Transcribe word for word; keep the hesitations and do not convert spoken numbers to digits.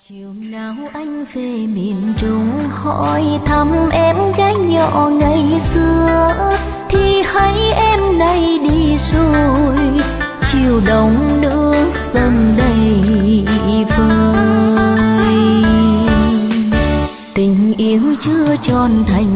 Chiều nào anh về miền Trung hỏi thăm em gái nhỏ ngày xưa, thì hay em nay đi rồi, chiều đông nước dần đầy vơi. Tình yêu chưa tròn thành